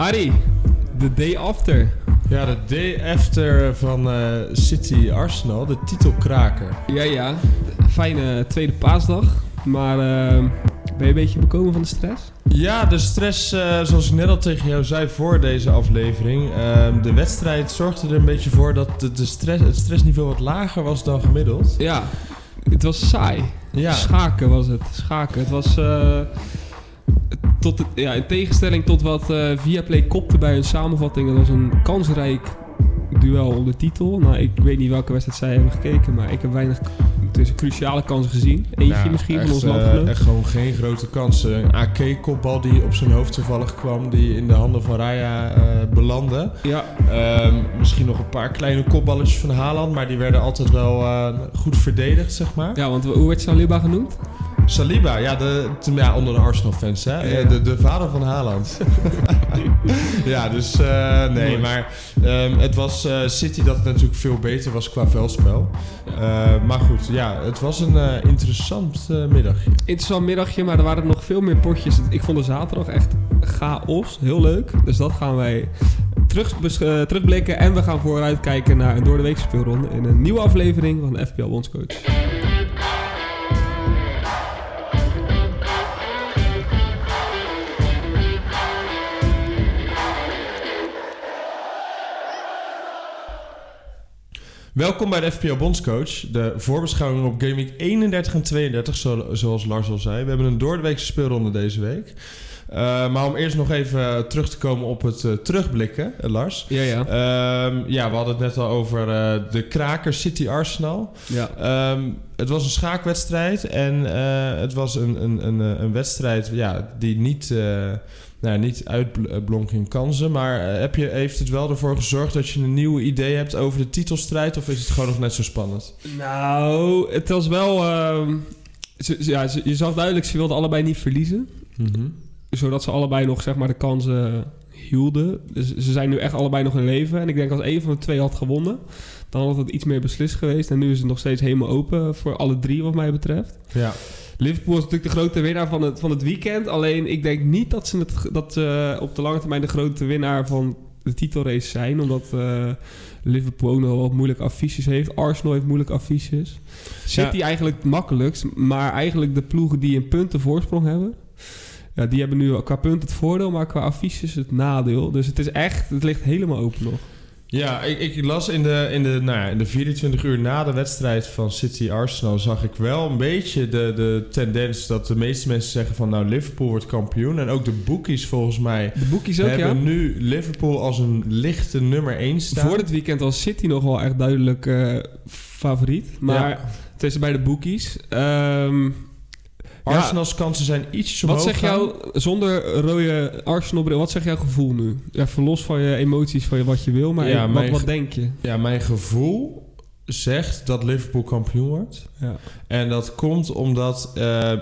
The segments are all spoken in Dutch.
Harry, the day after. Ja, de day after van City Arsenal, de titelkraker. Ja. Fijne tweede paasdag. Maar ben je een beetje bekomen van de stress? Ja, de stress, zoals ik net al tegen jou zei voor deze aflevering. De wedstrijd zorgde er een beetje voor dat het stressniveau wat lager was dan gemiddeld. Ja, het was saai. Ja. Schaken was het. Het was... in tegenstelling tot wat Viaplay kopte bij hun samenvatting. Dat was een kansrijk duel om de titel. Nou, ik weet niet welke wedstrijd zij hebben gekeken, maar ik heb weinig cruciale kansen gezien. Eentje misschien van ons landgenoot. Echt gewoon geen grote kansen. Een AK-kopbal die op zijn hoofd toevallig kwam, die in de handen van Raya belandde. Ja. Misschien nog een paar kleine kopballetjes van Haaland, maar die werden altijd wel goed verdedigd, zeg maar. Ja, want hoe werd Saliba genoemd? Saliba, onder de Arsenal-fans, hè? Ja. De vader van Haaland. Ja, dus nee, maar het was City dat het natuurlijk veel beter was qua veldspel. Maar goed, ja, het was een interessant middagje. Interessant middagje, maar er waren nog veel meer potjes. Ik vond de zaterdag echt chaos, heel leuk. Dus dat gaan wij terugblikken en we gaan vooruitkijken naar een doordeweekse speelronde in een nieuwe aflevering van FPL Bondscoach. Welkom bij de FPL Bondscoach, de voorbeschouwing op Game Week 31 en 32, zoals Lars al zei. We hebben een doordeweekse speelronde deze week. Maar om eerst nog even terug te komen op het terugblikken, Lars. Ja. We hadden het net al over de kraker City Arsenal. Ja. Het was een schaakwedstrijd en het was een wedstrijd die niet uitblonk in kansen. Maar heeft het wel ervoor gezorgd dat je een nieuw idee hebt over de titelstrijd? Of is het gewoon nog net zo spannend? Nou, het was wel... je zag duidelijk, ze wilden allebei niet verliezen. Mm-hmm. Zodat ze allebei nog, zeg maar, de kansen hielden. Dus ze zijn nu echt allebei nog in leven. En ik denk als één van de twee had gewonnen, dan had het iets meer beslist geweest. En nu is het nog steeds helemaal open voor alle drie, wat mij betreft. Ja. Liverpool is natuurlijk de grote winnaar van het weekend. Alleen ik denk niet dat ze op de lange termijn de grote winnaar van de titelrace zijn. Omdat Liverpool ook nog wat moeilijke affiches heeft. Arsenal heeft moeilijke affiches. City eigenlijk het makkelijkst. Maar eigenlijk de ploegen die een punten voorsprong hebben, ja, die hebben nu qua punten het voordeel, maar qua affiches het nadeel. Dus het ligt helemaal open nog. Ja, ik las in de 24 uur na de wedstrijd van City Arsenal zag ik wel een beetje de tendens dat de meeste mensen zeggen van Liverpool wordt kampioen. En ook de bookies volgens mij hebben nu Liverpool als een lichte nummer 1 staan. Voor dit weekend was City nog wel echt duidelijk favoriet. Maar het is bij de bookies. Arsenal's kansen zijn ietsjes omhoog. Wat zeg jou, zonder rode Arsenal-bril, wat zegt jouw gevoel nu? Ja, verlos van je emoties, van wat je wil, maar wat denk je? Ja, mijn gevoel zegt dat Liverpool kampioen wordt. Ja. En dat komt omdat,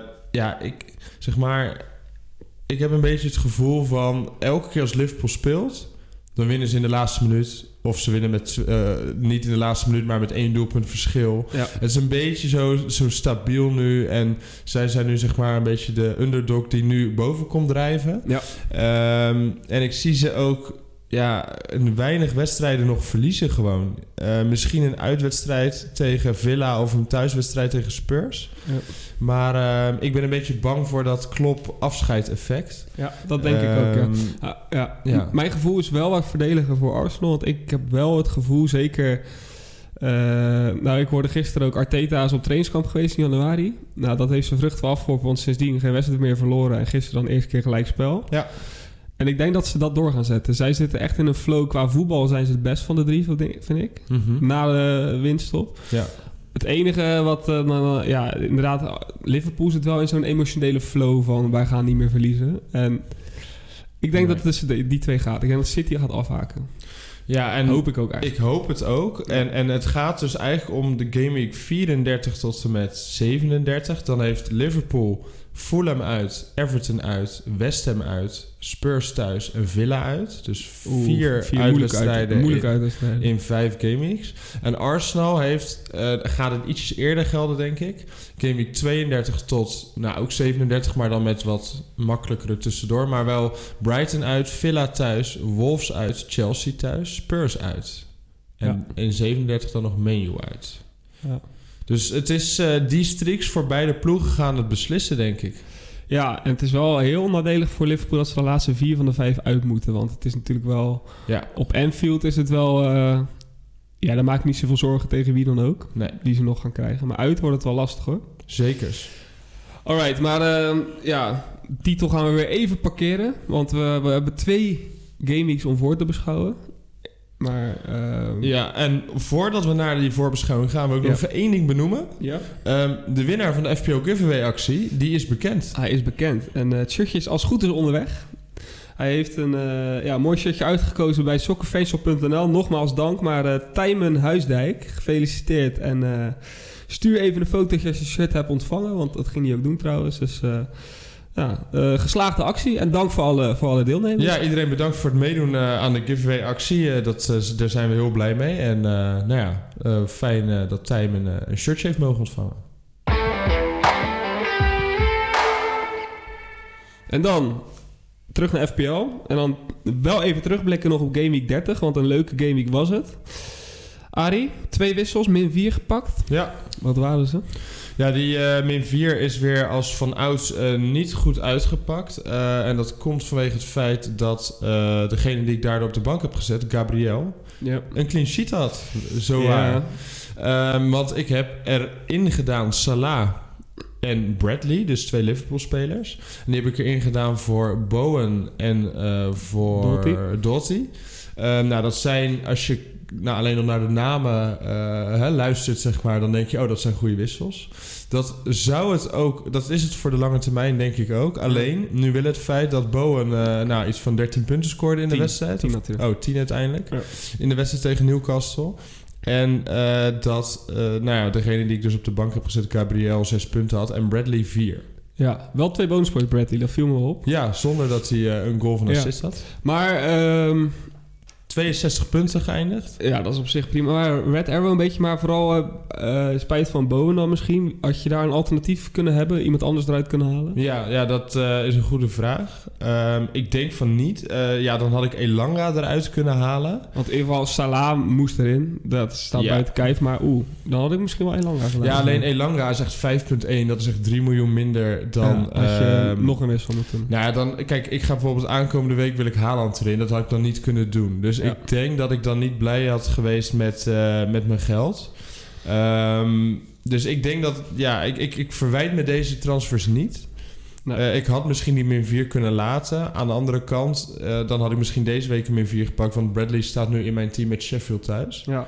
ik heb een beetje het gevoel van elke keer als Liverpool speelt, dan winnen ze in de laatste minuut. Of ze winnen met niet in de laatste minuut, maar met 1 doelpunt verschil. Ja. Het is een beetje zo stabiel nu. En zij zijn nu zeg maar een beetje de underdog die nu boven komt drijven. Ja. En ik zie ze ook in weinig wedstrijden nog verliezen gewoon. Misschien een uitwedstrijd tegen Villa of een thuiswedstrijd tegen Spurs. Ja. Maar ik ben een beetje bang voor dat Klopp afscheid-effect. Ja, dat denk ik ook, ja. Mijn gevoel is wel wat verdediger voor Arsenal. Want ik heb wel het gevoel, zeker... ik hoorde gisteren ook Arteta is op trainingskamp geweest in januari. Nou, dat heeft zijn vrucht wel afgeworpen, want sindsdien geen wedstrijd meer verloren. En gisteren dan eerste keer gelijkspel. Ja. En ik denk dat ze dat door gaan zetten. Zij zitten echt in een flow. Qua voetbal zijn ze het best van de drie, vind ik. Mm-hmm. Na de winststop. Ja. Het enige wat... inderdaad, Liverpool zit wel in zo'n emotionele flow van wij gaan niet meer verliezen. En ik denk dat het tussen die twee gaat. Ik denk dat City gaat afhaken. Ja, en hoop ik ook eigenlijk. Ik hoop het ook. En het gaat dus eigenlijk om de Game Week 34 tot en met 37. Dan heeft Liverpool Fulham uit, Everton uit, West Ham uit, Spurs thuis en Villa uit. Dus 4 uitwedstrijden in 5 gameweeks. En Arsenal gaat het ietsjes eerder gelden, denk ik. Gameweek 32 tot, ook 37, maar dan met wat makkelijkere tussendoor. Maar wel Brighton uit, Villa thuis, Wolves uit, Chelsea thuis, Spurs uit. En in 37 dan nog Man U uit. Ja. Dus het is die streaks voor beide ploegen gaan het beslissen, denk ik. Ja, en het is wel heel nadelig voor Liverpool dat ze de laatste 4 van de 5 uit moeten. Want het is natuurlijk wel... Ja. Op Anfield is het wel... daar maak ik niet zoveel zorgen tegen wie dan ook. Nee. Die ze nog gaan krijgen. Maar uit wordt het wel lastig, hoor. Zekers. Alright, maar titel gaan we weer even parkeren. Want we hebben 2 gameweeks om voor te beschouwen. Maar, en voordat we naar die voorbeschouwing gaan we ook nog even 1 ding benoemen. Ja. De winnaar van de FPO Giveaway actie, die is bekend. Hij is bekend. En het shirtje is als het goed is onderweg. Hij heeft een mooi shirtje uitgekozen bij soccerfansshop.nl. Nogmaals dank, maar Tijmen Huisdijk, gefeliciteerd. En stuur even een foto als je je shirt hebt ontvangen, want dat ging hij ook doen trouwens. Dus... geslaagde actie en dank voor alle deelnemers. Ja, iedereen bedankt voor het meedoen aan de giveaway actie. Daar zijn we heel blij mee. En fijn dat Tijmen een shirtje heeft mogen ontvangen. En dan terug naar FPL. En dan wel even terugblikken nog op Game Week 30, want een leuke Game Week was het. Arie, 2 wissels, min 4 gepakt. Ja. Wat waren ze? Ja, die min 4 is weer als van ouds niet goed uitgepakt. En dat komt vanwege het feit dat degene die ik daardoor op de bank heb gezet, Gabriel, een clean sheet had. Zo waar. Want ik heb erin gedaan Salah en Bradley, dus 2 Liverpool-spelers. En die heb ik erin gedaan voor Bowen en voor Doughty. Dat zijn, als je alleen al naar de namen luistert, zeg maar, dan denk je, dat zijn goede wissels. Dat is het voor de lange termijn, denk ik ook. Alleen, nu wil het feit dat Bowen iets van 13 punten scoorde in de wedstrijd. 10 natuurlijk. 10 uiteindelijk. Ja. In de wedstrijd tegen Newcastle. En degene die ik dus op de bank heb gezet, Gabriel, 6 punten had en Bradley 4. Ja, wel 2 bonuspoints Bradley, dat viel me op. Ja, zonder dat hij een goal van assist had. Maar 62 punten geëindigd. Ja, dat is op zich prima. Maar Red Arrow een beetje, maar vooral spijt van Bowen dan misschien. Had je daar een alternatief kunnen hebben? Iemand anders eruit kunnen halen? Ja, dat is een goede vraag. Ik denk van niet. Dan had ik Elanga eruit kunnen halen. Want in ieder geval Salah moest erin. Dat staat buiten kijf. Maar dan had ik misschien wel Elanga gedaan. Ja, alleen Elanga is echt 5,1. Dat is echt 3 miljoen minder dan... als je nog een wissel moet doen. Nou ja, dan... Kijk, ik ga bijvoorbeeld aankomende week wil ik Haaland erin. Dat had ik dan niet kunnen doen. Dus ik denk dat ik dan niet blij had geweest met mijn geld. Dus ik denk dat... Ja, ik verwijt me deze transfers niet. Nee. Ik had misschien die min 4 kunnen laten. Aan de andere kant, dan had ik misschien deze week een min 4 gepakt. Want Bradley staat nu in mijn team met Sheffield thuis. Ja.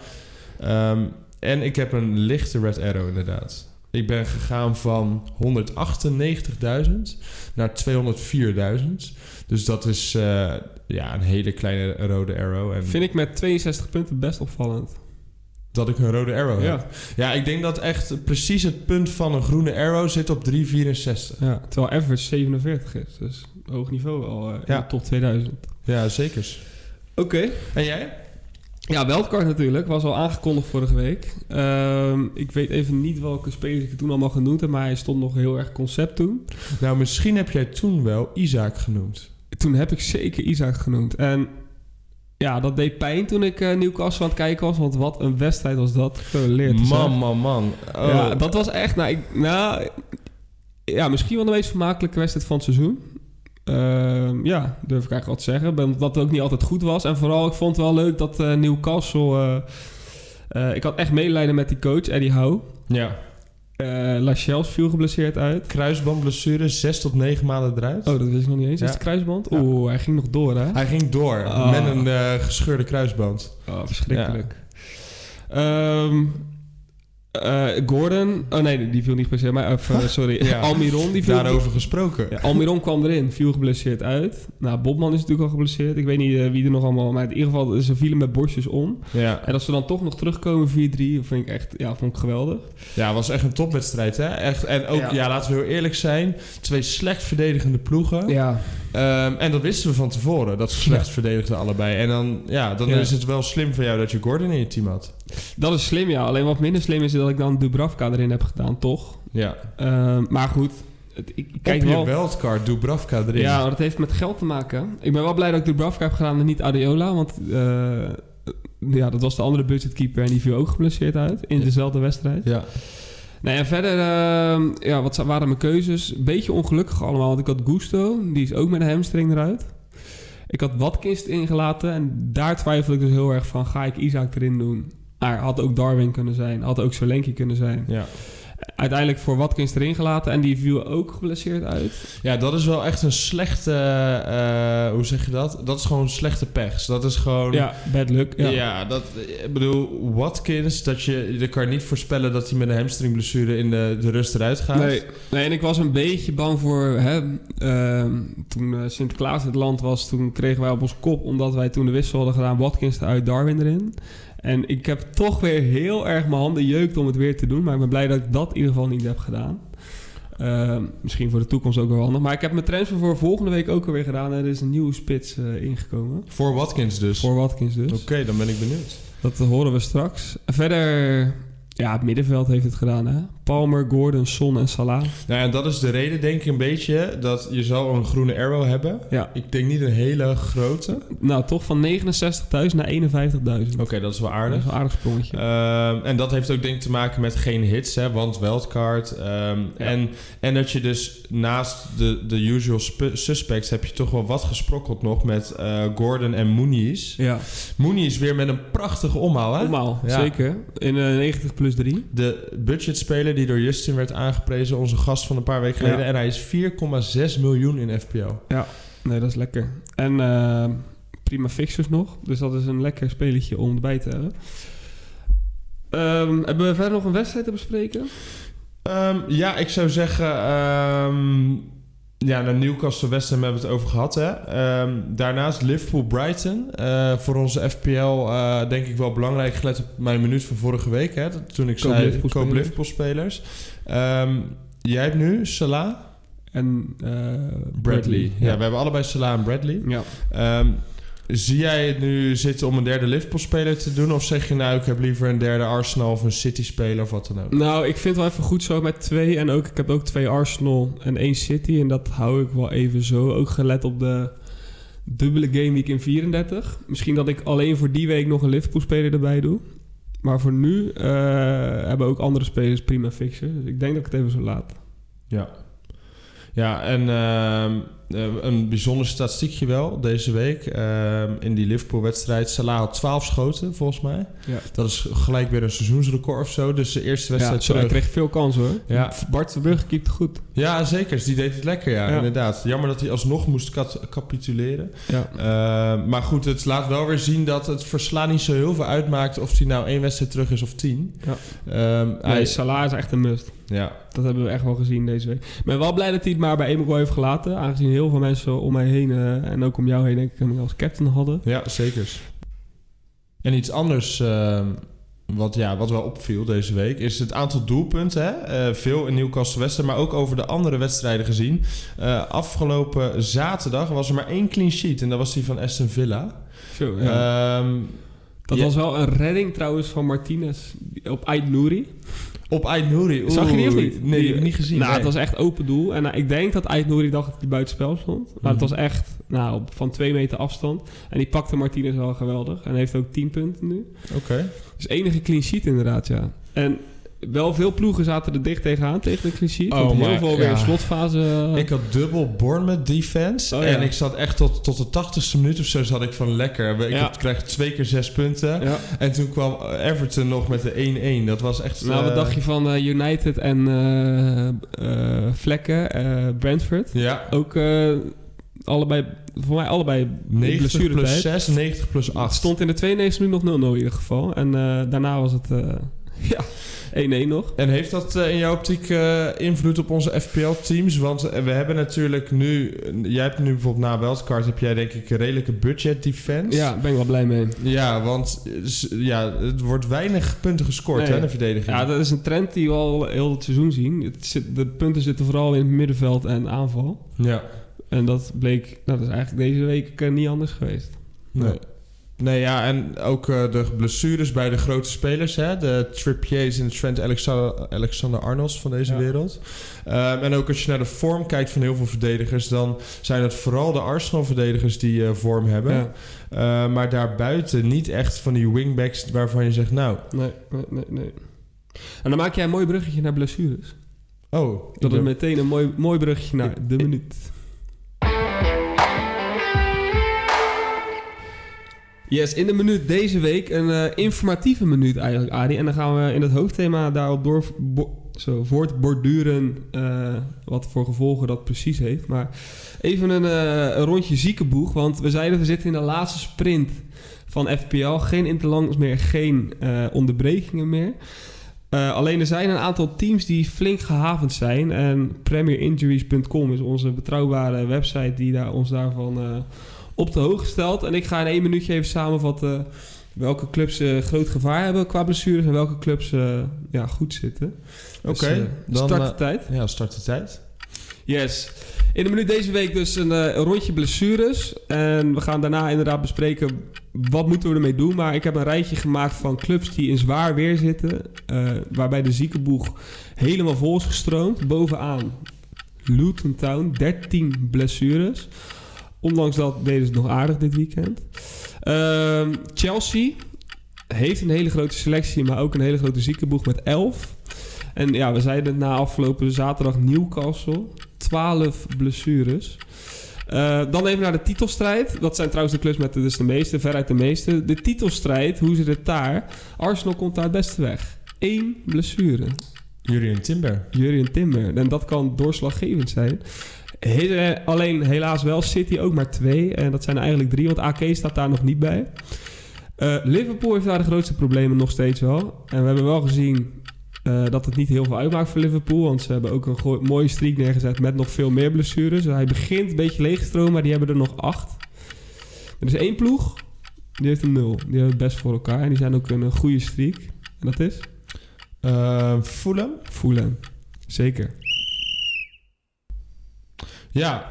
En ik heb een lichte Red Arrow inderdaad. Ik ben gegaan van 198.000 naar 204.000. Dus dat is een hele kleine rode arrow. En vind ik met 62 punten best opvallend. Dat ik een rode arrow heb. Ja, ik denk dat echt precies het punt van een groene arrow zit op 3,64. Ja, terwijl average 47 is. Dus hoog niveau al in de top 2000. Ja, zeker. Oké. En jij? Ja, wildcard natuurlijk. Was al aangekondigd vorige week. Ik weet even niet welke spelers ik toen allemaal genoemd heb, maar hij stond nog heel erg concept toen. Nou, misschien heb jij toen wel Isaac genoemd. Toen heb ik zeker Isaac genoemd. En ja, dat deed pijn toen ik Newcastle aan het kijken was. Want wat een wedstrijd was dat. Man. Oh. Ja, dat was echt... misschien wel de meest vermakelijke wedstrijd van het seizoen. Durf ik eigenlijk wat te zeggen. Dat het ook niet altijd goed was. En vooral, ik vond het wel leuk dat Newcastle... ik had echt medelijden met die coach, Eddie Howe. Ja. Lascelles viel geblesseerd uit. Kruisbandblessure, 6 tot 9 maanden eruit. Oh, dat wist ik nog niet eens. Is het kruisband? Ja. Oeh, hij ging nog door, hè? Hij ging door, met een gescheurde kruisband. Oh, verschrikkelijk. Ja. Gordon... Oh nee, die viel niet per se. Maar, sorry, ja. Almiron. Die viel daarover gesproken. Ja, Almiron kwam erin, viel geblesseerd uit. Nou, Bobman is natuurlijk al geblesseerd. Ik weet niet wie er nog allemaal... Maar in ieder geval, ze vielen met borstjes om. Ja. En als ze dan toch nog terugkomen 4-3, vond ik geweldig. Ja, het was echt een topwedstrijd, hè? Echt, en ook, laten we heel eerlijk zijn... 2 slecht verdedigende ploegen. Ja. En dat wisten we van tevoren, dat ze slecht verdedigden allebei. En dan is het wel slim van jou dat je Gordon in je team had. Dat is slim, ja. Alleen wat minder slim is dat ik dan Dubravka erin heb gedaan, toch? Ja. Maar goed, ik kijk wel... Op je wildcard, Dubravka erin. Ja, maar dat heeft met geld te maken. Ik ben wel blij dat ik Dubravka heb gedaan en niet Adeola, want... dat was de andere budgetkeeper en die viel ook geblesseerd uit in dezelfde wedstrijd. Ja. Nou ja, verder, wat waren mijn keuzes? Een beetje ongelukkig allemaal, want ik had Gusto, die is ook met een hamstring eruit. Ik had Watkins ingelaten en daar twijfel ik dus heel erg van, ga ik Isaac erin doen? Maar had ook Darwin kunnen zijn, had ook Solanke kunnen zijn. Ja. Uiteindelijk voor Watkins erin gelaten en die viel ook geblesseerd uit. Ja, dat is wel echt een slechte... hoe zeg je dat? Dat is gewoon slechte pech. Dat is gewoon... Ja, bad luck. Ja, ik bedoel, Watkins, je kan niet voorspellen dat hij met een hamstringblessure in de rust eruit gaat. Nee, en ik was een beetje bang voor... toen Sinterklaas het land was, toen kregen wij op ons kop, omdat wij toen de wissel hadden gedaan, Watkins eruit, Darwin erin. En ik heb toch weer heel erg mijn handen jeukt om het weer te doen. Maar ik ben blij dat ik dat in ieder geval niet heb gedaan. Misschien voor de toekomst ook wel handig. Maar ik heb mijn transfer voor volgende week ook alweer gedaan. Er is een nieuwe spits ingekomen. Voor Watkins dus? Oké, dan ben ik benieuwd. Dat horen we straks. Verder... Ja, het middenveld heeft het gedaan, hè? Palmer, Gordon, Son en Salah. Nou ja, dat is de reden, denk ik, een beetje... dat je zou een groene arrow hebben. Ja. Ik denk niet een hele grote. Nou, toch van 69.000 naar 51.000. Oké, dat is wel aardig. Dat is een aardig sprongetje. En dat heeft ook denk ik te maken met geen hits, hè? Want wildcard. En dat je dus naast de usual suspects... heb je toch wel wat gesprokkeld nog met Gordon en Muniz. Ja. Muniz weer met een prachtige omhaal, hè? Omhaal, zeker. In 90 plus 3. De budgetspeler die door Justin werd aangeprezen, onze gast van een paar weken geleden. Ja. En hij is 4,6 miljoen in FPL. Ja, nee, dat is lekker. En prima fixtures nog. Dus dat is een lekker spelletje om erbij te hebben. Hebben we verder nog een wedstrijd te bespreken? Ja, ik zou zeggen... naar Newcastle West Ham hebben we het over gehad. Hè? Daarnaast Liverpool-Brighton. Voor onze FPL denk ik wel belangrijk. Gelet op mijn minuut van vorige week. Hè? Toen ik zei, koop Liverpool-spelers. Jij hebt nu Salah en Bradley. Ja, we hebben allebei Salah en Bradley. Ja. Zie jij het nu zitten om een derde Liverpool-speler te doen? Of zeg je nou, ik heb liever een derde Arsenal of een City-speler of wat dan ook? Nou, ik vind het wel even goed zo met 2. En ook, ik heb ook 2 Arsenal en 1 City. En dat hou ik wel even zo. Ook gelet op de dubbele gameweek in 34. Misschien dat ik alleen voor die week nog een Liverpool-speler erbij doe. Maar voor nu hebben ook andere spelers prima fixen. Dus ik denk dat ik het even zo laat. Ja. Ja, en een bijzonder statistiekje wel deze week. In die Liverpool-wedstrijd. Salah had 12 schoten, volgens mij. Ja. Dat is gelijk weer een seizoensrecord of zo. Dus de eerste wedstrijd hij kreeg veel kans, hoor. Ja. Bart Verbrugge keepte goed. Ja, zeker. Dus die deed het lekker, ja, inderdaad. Jammer dat hij alsnog moest capituleren. Ja. Maar goed, het laat wel weer zien dat het verslaan niet zo heel veel uitmaakt... of hij nou 1 wedstrijd terug is of 10. Ja. Salah is echt een must. Ja. Dat hebben we echt wel gezien deze week. Ik ben wel blij dat hij het maar bij Emmanuel heeft gelaten. Aangezien heel veel mensen om mij heen en ook om jou heen denk ik hem als captain hadden. Ja, zeker. En iets anders wat wel opviel deze week is het aantal doelpunten. Hè? Veel in Newcastle West Ham, maar ook over de andere wedstrijden gezien. Afgelopen zaterdag was er maar 1 clean sheet en dat was die van Aston Villa. Zo, ja. Dat was wel een redding trouwens van Martinez op Ait Nouri. Op Ait Nouri. Zag je die of niet? Nee, die heb ik niet gezien. Nou, het was echt open doel. En ik denk dat Ait Nouri dacht dat hij buitenspel stond. Maar het was echt van 2 meter afstand. En die pakte Martinez wel geweldig. En heeft ook 10 punten nu. Oké. Dus enige clean sheet inderdaad, ja. En wel veel ploegen zaten er dicht tegenaan tegen de clean sheet. Heel veel weer slotfase. Ik had dubbel Bournemouth defense. En ik zat echt tot de 80ste minuut of zo zat ik van lekker. Ik kreeg 2 keer 6 punten. Ja. En toen kwam Everton nog met de 1-1. Dat was echt... Nou, wat dacht je van United en Vlekken, Brentford? Ja. Ook... voor mij allebei 90 plus 6, 90 plus 8. Het stond in de 92 minuut nog 0-0 in ieder geval. En daarna was het Ja, 1-1 nog. En heeft dat in jouw optiek invloed op onze FPL-teams? Want we hebben natuurlijk nu... Jij hebt nu bijvoorbeeld na wildcard... heb jij denk ik een redelijke budget defense. Ja, ben ik wel blij mee. Ja, want het wordt weinig punten gescoord hè, in de verdediging. Ja, dat is een trend die we al heel het seizoen zien. De punten zitten vooral in het middenveld en aanval. Ja. En dat bleek... dat is eigenlijk deze week niet anders geweest. Nee. Nee, ja, en ook de blessures bij de grote spelers. Hè? De Trippiers en Trent Alexander-Arnolds van deze wereld. En ook als je naar de vorm kijkt van heel veel verdedigers... dan zijn het vooral de Arsenal-verdedigers die vorm hebben. Ja. Maar daarbuiten niet echt van die wingbacks waarvan je zegt... nou... Nee. En dan maak jij een mooi bruggetje naar blessures. Oh. Dat is meteen een mooi bruggetje naar de minuut. Yes, in de minuut deze week een informatieve minuut eigenlijk, Adi. En dan gaan we in het hoofdthema daarop voortborduren wat voor gevolgen dat precies heeft. Maar even een rondje ziekenboeg, want we zeiden we zitten in de laatste sprint van FPL. Geen interlands meer, geen onderbrekingen meer. Alleen er zijn een aantal teams die flink gehavend zijn. En premierinjuries.com is onze betrouwbare website die ons daarvan... op de hoogte stelt. En ik ga in 1 minuutje even samenvatten welke clubs groot gevaar hebben qua blessures en welke clubs goed zitten. Oké, dan start de tijd. Ja, start de tijd. Yes. In de minuut deze week dus een rondje blessures. En we gaan daarna inderdaad bespreken wat moeten we ermee doen. Maar ik heb een rijtje gemaakt van clubs die in zwaar weer zitten. Waarbij de ziekenboeg helemaal vol is gestroomd. Bovenaan Luton Town, 13 blessures. Ondanks dat deden ze het nog aardig dit weekend. Chelsea heeft een hele grote selectie, maar ook een hele grote ziekenboeg met 11. En ja, we zeiden het na afgelopen zaterdag Newcastle. 12 blessures. Dan even naar de titelstrijd. Dat zijn trouwens de clubs met dus de meeste, veruit de meeste. De titelstrijd, hoe zit het daar? Arsenal komt daar het beste weg. 1 blessure. Jurrien Timber. En dat kan doorslaggevend zijn. Alleen helaas wel City ook maar 2. En dat zijn er eigenlijk 3, want AK staat daar nog niet bij. Liverpool heeft daar de grootste problemen nog steeds wel. En we hebben wel gezien dat het niet heel veel uitmaakt voor Liverpool. Want ze hebben ook een mooie streak neergezet met nog veel meer blessures. Dus hij begint een beetje leeg te stromen, maar die hebben er nog 8. Er is 1 ploeg, die heeft een 0. Die hebben het best voor elkaar. En die zijn ook een goede streak. En dat is? Fulham. Zeker. Ja,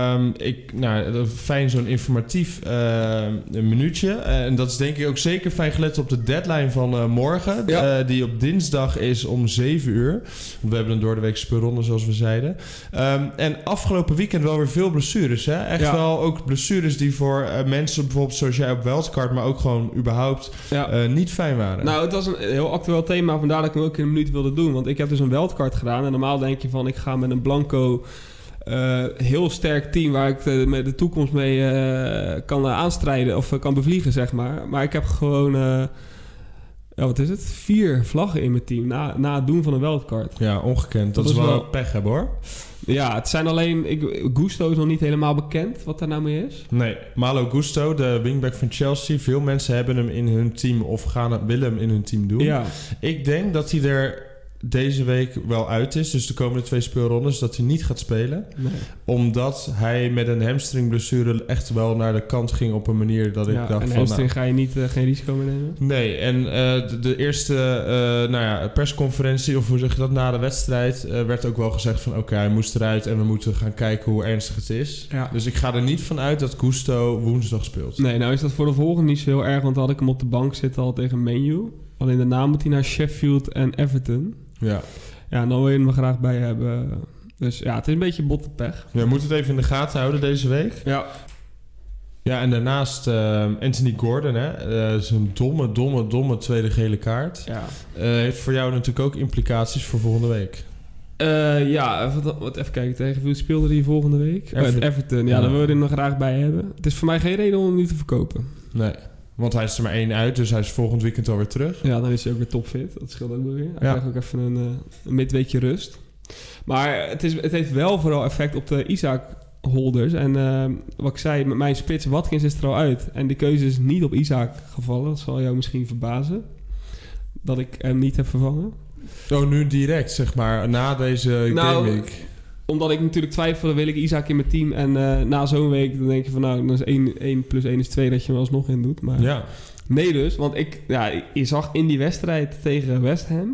fijn zo'n informatief minuutje. En dat is denk ik ook zeker fijn gelet op de deadline van morgen. Ja. Die op dinsdag is om 7 uur. We hebben een doordeweekse speelronde zoals we zeiden. En afgelopen weekend wel weer veel blessures. Hè? Echt wel ook blessures die voor mensen bijvoorbeeld zoals jij op wildcard... maar ook gewoon überhaupt niet fijn waren. Nou, het was een heel actueel thema. Vandaar dat ik hem ook in een minuut wilde doen. Want ik heb dus een wildcard gedaan. En normaal denk je van ik ga met een blanco... heel sterk team waar ik met de toekomst mee kan aanstrijden of kan bevliegen, zeg maar. Maar ik heb gewoon, 4 vlaggen in mijn team na het doen van een wildcard. Ja, ongekend. Dat is wel pech hebben, hoor. Ja, het zijn alleen... Gusto is nog niet helemaal bekend wat daar nou mee is. Nee, Malo Gusto, de wingback van Chelsea. Veel mensen hebben hem in hun team of willen hem in hun team doen. Ja. Ik denk dat hij er deze week wel uit is, dus de komende 2 speelrondes, dat hij niet gaat spelen. Nee. Omdat hij met een hamstringblessure echt wel naar de kant ging op een manier dat ik dacht van... Een hamstring ga je niet geen risico mee nemen? Nee, en de eerste persconferentie, of hoe zeg je dat, na de wedstrijd, werd ook wel gezegd van oké, hij moest eruit en we moeten gaan kijken hoe ernstig het is. Ja. Dus ik ga er niet van uit dat Gusto woensdag speelt. Nee, nou is dat voor de volgende niet zo heel erg, want dan had ik hem op de bank zitten al tegen Man U. Alleen daarna moet hij naar Sheffield en Everton. Ja, en dan wil je hem er graag bij hebben. Dus ja, het is een beetje botte pech. Ja, we moeten het even in de gaten houden deze week. Ja. Ja, en daarnaast Anthony Gordon, hè. Is een domme tweede gele kaart. Ja. Heeft voor jou natuurlijk ook implicaties voor volgende week. Even kijken. Tegen wie speelde hij volgende week? Everton. Ja, dan wil je hem er graag bij hebben. Het is voor mij geen reden om hem niet te verkopen. Nee. Want hij is er maar 1 uit, dus hij is volgend weekend alweer terug. Ja, dan is hij ook weer topfit. Dat scheelt ook weer. Hij krijgt ook even een midweekje rust. Maar het heeft wel vooral effect op de Isaac-holders. En wat ik zei, met mijn spits Watkins is er al uit. En de keuze is niet op Isaac gevallen. Dat zal jou misschien verbazen. dat ik hem niet heb vervangen. Oh, nu direct, zeg maar, na deze gameweek. Omdat ik natuurlijk twijfelde, wil ik Isaac in mijn team? En na zo'n week, dan denk je van, nou, dan is 1 plus 1 is 2 dat je hem alsnog in doet. Maar ja. Nee dus, want je zag in die wedstrijd tegen West Ham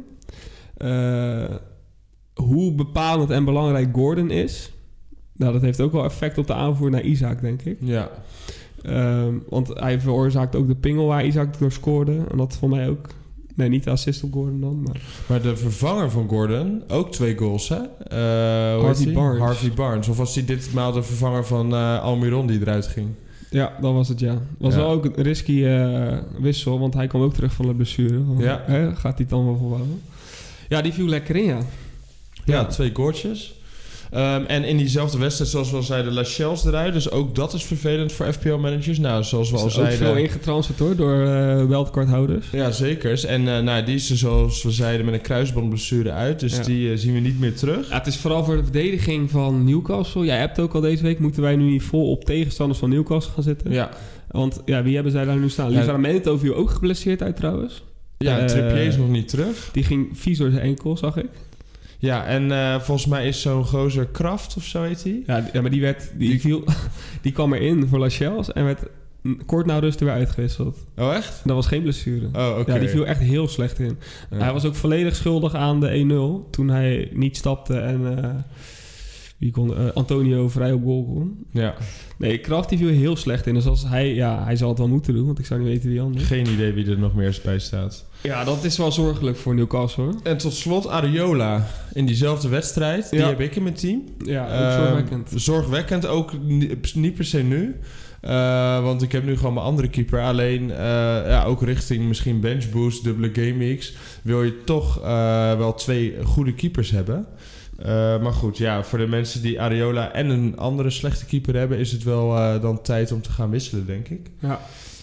hoe bepalend en belangrijk Gordon is. Nou, dat heeft ook wel effect op de aanvoer naar Isaac, denk ik. Ja. Want hij veroorzaakt ook de pingel waar Isaac door scoorde. En dat vond mij ook... Nee, niet de assist op Gordon dan. Maar de vervanger van Gordon, ook 2 goals, hè? Harvey Barnes. Of was hij ditmaal de vervanger van Almiron die eruit ging? Ja, dat was het, ja. Was wel ook een risky wissel, want hij kwam ook terug van de blessure. Gaat hij het dan wel volhouden? Ja, die viel lekker in, ja. Ja, 2 goaltjes. En in diezelfde wedstrijd, zoals we al zeiden, Lascelles eruit. Dus ook dat is vervelend voor FPL-managers. Nou, zoals we al zeiden... Ook veel ingetransferd hoor, door wildcardhouders. Ja, zeker. En die is er, zoals we zeiden, met een kruisbandblessure uit. Dus die zien we niet meer terug. Ja, het is vooral voor de verdediging van Newcastle. Jij hebt ook al deze week, moeten wij nu niet vol op tegenstanders van Newcastle gaan zitten. Ja. Want wie hebben zij daar nu staan? Livramento viel ook geblesseerd uit trouwens. Ja, Trippier is nog niet terug. Die ging vies door zijn enkel, zag ik. Ja, en volgens mij is zo'n gozer Kraft of zo heet hij. Ja, maar die kwam erin voor Lascelles en werd kort na rust er weer uitgewisseld. Oh, echt? Dat was geen blessure. Oh, oké. Ja, die viel echt heel slecht in. Ja. Hij was ook volledig schuldig aan de 1-0 toen hij niet stapte en Antonio vrij op goal kon. Ja. Nee, Kraft die viel heel slecht in. Dus als hij zal het wel moeten doen, want ik zou niet weten wie anders. Geen idee wie er nog meer bij staat. Ja, dat is wel zorgelijk voor Newcastle, hoor. En tot slot Areola in diezelfde wedstrijd. Die heb ik in mijn team. Ja, ook zorgwekkend. Zorgwekkend, ook niet per se nu. Want ik heb nu gewoon mijn andere keeper. Alleen ook richting misschien benchboost, dubbele gameweeks, wil je toch wel 2 goede keepers hebben. Maar goed, voor de mensen die Areola en een andere slechte keeper hebben, is het wel dan tijd om te gaan wisselen, denk ik. Ja.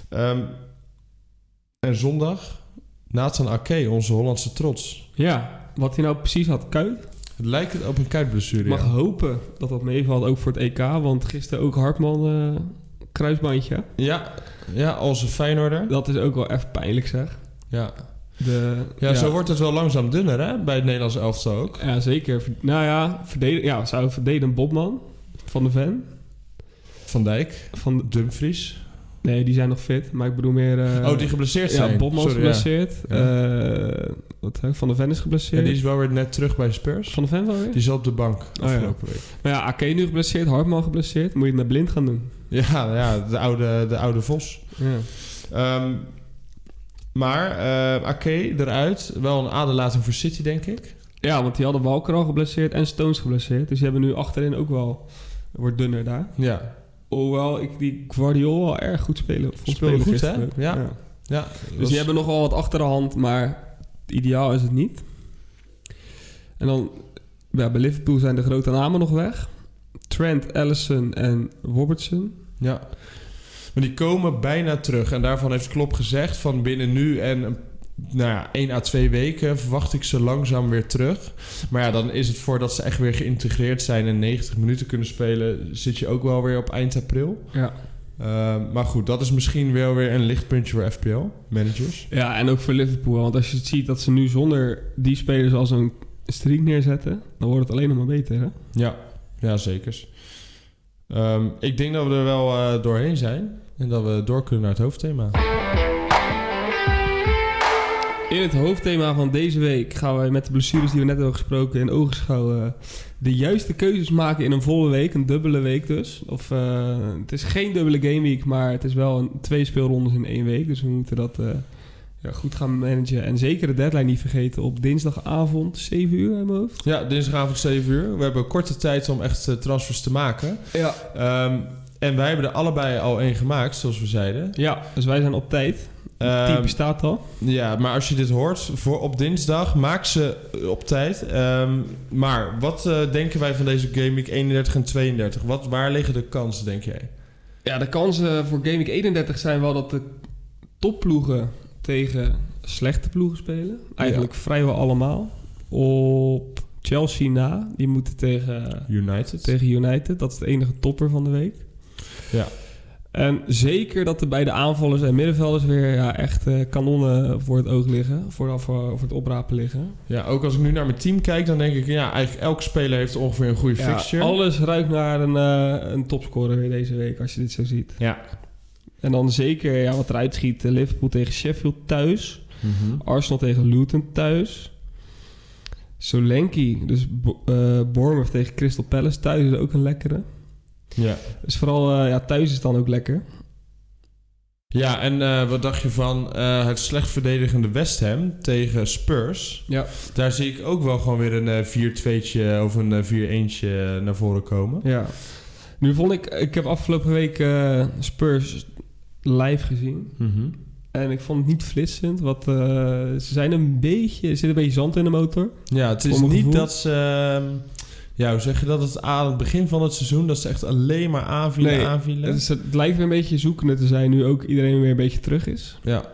En zondag Nathan Ake, onze Hollandse trots. Ja, wat hij nou precies had, kuit. Het lijkt op een kuitblessure. Ik mag hopen dat dat meevalt, ook voor het EK. Want gisteren ook Hartman kruisbandje. Ja, onze Feyenoorder. Dat is ook wel even pijnlijk, zeg. Ja. Zo wordt het wel langzaam dunner, hè? Bij het Nederlands elftal ook. Ja, zeker. Nou ja, zou verdedigen Bobman van de Ven. Van Dijk. Van Dumfries. Nee, die zijn nog fit. Maar ik bedoel meer... die geblesseerd zijn. Ja, Bobman is geblesseerd. Van de Ven is geblesseerd. En die is wel weer net terug bij Spurs. Van de Ven wel weer? Die zat op de bank afgelopen week. Maar Ake nu geblesseerd, Hartman geblesseerd. Moet je het met Blind gaan doen. Ja, de oude Vos. Ja. Maar Ake eruit. Wel een aderlating voor City, denk ik. Ja, want die hadden Walker al geblesseerd en Stones geblesseerd. Dus die hebben nu achterin ook wel... wordt dunner daar. Ja. Hoewel ik die Guardiola wel erg goed spelen. Speelde goed, hè? Ja. Dus die hebben nog wel wat achter de hand, maar ideaal is het niet. En dan... bij Liverpool zijn de grote namen nog weg. Trent, Alisson en Robertson. Ja. Maar die komen bijna terug. En daarvan heeft Klopp gezegd van binnen nu en 1 à 2 weken verwacht ik ze langzaam weer terug. Maar ja, dan is het voordat ze echt weer geïntegreerd zijn en 90 minuten kunnen spelen, zit je ook wel weer op eind april. Ja. Maar goed, dat is misschien wel weer een lichtpuntje voor FPL-managers. Ja, en ook voor Liverpool. Want als je ziet dat ze nu zonder die spelers als een streak neerzetten, dan wordt het alleen nog maar beter, hè? Ja, zeker. Ik denk dat we er wel doorheen zijn. En dat we door kunnen naar het hoofdthema. In het hoofdthema van deze week gaan wij met de blessures die we net hebben gesproken in ogenschouw de juiste keuzes maken in een volle week, een dubbele week dus. Het is geen dubbele gameweek, maar het is wel 2 speelrondes in 1 week. Dus we moeten dat goed gaan managen. En zeker de deadline niet vergeten op dinsdagavond 7 uur in mijn hoofd. Ja, dinsdagavond 7 uur. We hebben korte tijd om echt transfers te maken. Ja. En wij hebben er allebei al 1 gemaakt, zoals we zeiden. Ja, dus wij zijn op tijd. Het team bestaat al. Ja, maar als je dit hoort op dinsdag, maak ze op tijd. Maar wat denken wij van deze Gameweek 31 en 32? Waar liggen de kansen, denk jij? Ja, de kansen voor Gameweek 31 zijn wel dat de topploegen tegen slechte ploegen spelen. Eigenlijk vrijwel allemaal. Op Chelsea na. Die moeten tegen United. Dat is de enige topper van de week. Ja. En zeker dat er bij de aanvallers en middenvelders weer echt kanonnen voor het oog liggen. Voor het oprapen liggen. Ja, ook als ik nu naar mijn team kijk, dan denk ik... Ja, eigenlijk elke speler heeft ongeveer een goede fixture. Alles ruikt naar een topscorer weer deze week, als je dit zo ziet. Ja. En dan zeker wat eruit schiet. Liverpool tegen Sheffield thuis. Mm-hmm. Arsenal tegen Luton thuis. Solanke, dus Bournemouth tegen Crystal Palace thuis is ook een lekkere. Ja. Dus vooral thuis is dan ook lekker. Ja, en wat dacht je van het slecht verdedigende West Ham tegen Spurs? Ja. Daar zie ik ook wel gewoon weer een 4-2'tje of een 4-1'tje naar voren komen. Ja. Nu vond ik heb afgelopen week Spurs live gezien. Mm-hmm. En ik vond het niet flitsend. Ze zit een beetje zand in de motor. Ja, het is niet gevoel. Dat ze... hoe zeg je dat? Aan het begin van het seizoen... dat ze echt alleen maar aanvielen. Het lijkt weer een beetje zoekende te zijn... nu ook iedereen weer een beetje terug is. Ja.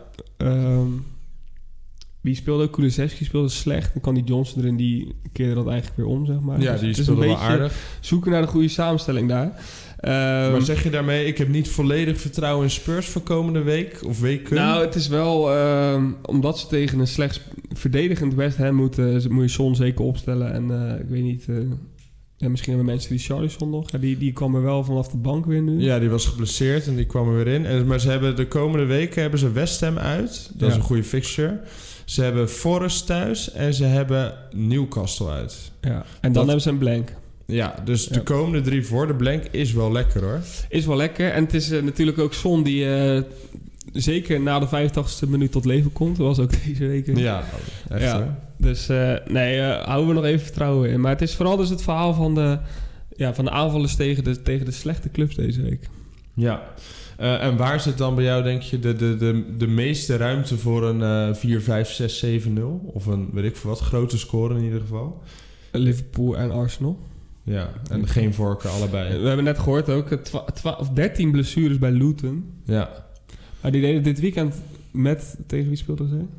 Wie speelde ook? Kulusevski speelde slecht. Dan kan die Johnson erin, die keerde dat eigenlijk weer om, zeg maar. Ja, dus die speelde wel aardig. Zoeken naar de goede samenstelling daar. Maar zeg je daarmee... ik heb niet volledig vertrouwen in Spurs voor komende week of weken? Nou, het is wel... omdat ze tegen een slecht verdedigend West Ham moet je Son zeker opstellen. En ik weet niet... misschien hebben mensen die Charlison nog. Ja, die kwam er wel vanaf de bank weer nu. Ja, die was geblesseerd en die kwam er weer in. Maar ze hebben de komende weken hebben ze West Ham uit. Dat is een goede fixture. Ze hebben Forest thuis en ze hebben Newcastle uit. Ja, en dan hebben ze een blank. Ja, dus de komende 3 voor de blank is wel lekker hoor. Is wel lekker. En het is natuurlijk ook Son die zeker na de 85e minuut tot leven komt. Dat was ook deze week. Ja, echt ja. hoor. Dus houden we nog even vertrouwen in. Maar het is vooral dus het verhaal van de aanvallers tegen de slechte clubs deze week. Ja. En waar zit dan bij jou, denk je, de meeste ruimte voor een 4-5-6-7-0? Of een, weet ik veel wat, grote score in ieder geval? Liverpool en Arsenal. Ja, en geen vorken allebei. We hebben net gehoord ook 13 blessures bij Luton. Ja. Maar die deden dit weekend tegen wie speelden ze?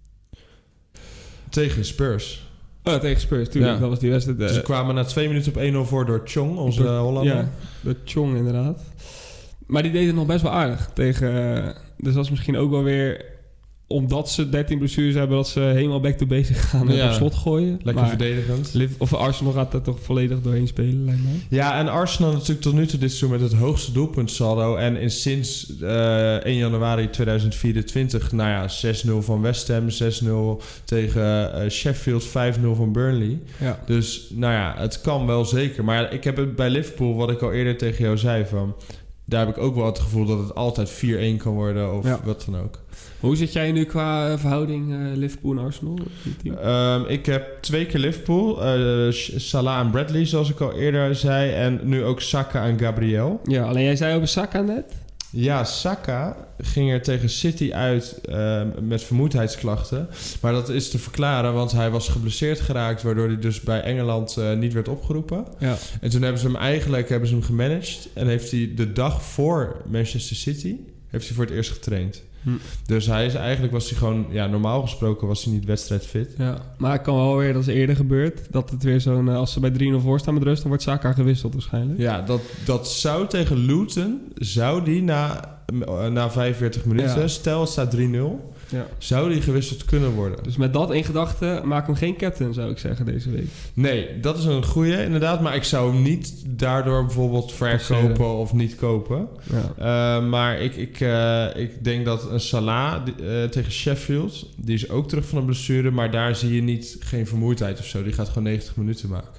Tegen Spurs. Oh, tegen Spurs, tuurlijk. Ja. Dat was die wedstrijd. Ze kwamen na 2 minuten op 1-0 voor door Chong, onze Hollander. Ja, door Chong inderdaad. Maar die deden het nog best wel aardig tegen... dus dat is misschien ook wel weer... omdat ze 13 blessures hebben... dat ze helemaal back to basic gaan en op slot gooien. Lekker verdedigend. Of Arsenal gaat er toch volledig doorheen spelen, lijkt mij. Ja, en Arsenal natuurlijk tot nu toe dit seizoen... met het hoogste doelpuntsaldo. En sinds 1 januari 2024... 6-0 van West Ham, 6-0 tegen Sheffield, 5-0 van Burnley. Ja. Dus het kan wel zeker. Maar ik heb het bij Liverpool, wat ik al eerder tegen jou zei... van daar heb ik ook wel het gevoel dat het altijd 4-1 kan worden of wat dan ook. Hoe zit jij nu qua verhouding Liverpool en Arsenal? Ik heb 2 keer Liverpool. Salah en Bradley, zoals ik al eerder zei. En nu ook Saka en Gabriel. Ja, alleen jij zei over Saka net? Ja, Saka ging er tegen City uit met vermoeidheidsklachten. Maar dat is te verklaren, want hij was geblesseerd geraakt... waardoor hij dus bij Engeland niet werd opgeroepen. Ja. En toen hebben ze hem gemanaged... en heeft hij de dag voor Manchester City... heeft hij voor het eerst getraind. Dus was hij gewoon... Ja, normaal gesproken was hij niet wedstrijdfit. Ja, maar het kan wel weer, dat is eerder gebeurd... dat het weer zo'n... als ze bij 3-0 voor staan met rust... dan wordt Saka gewisseld waarschijnlijk. Ja, dat zou tegen Luton... zou die na 45 minuten... stel het staat 3-0... Ja. zou die gewisseld kunnen worden. Dus met dat in gedachten... maak hem geen captain, zou ik zeggen, deze week. Nee, dat is een goeie, inderdaad. Maar ik zou hem niet daardoor bijvoorbeeld verkopen of niet kopen. Ja. Maar ik denk dat een Salah tegen Sheffield... die is ook terug van een blessure... maar daar zie je geen vermoeidheid of zo. Die gaat gewoon 90 minuten maken.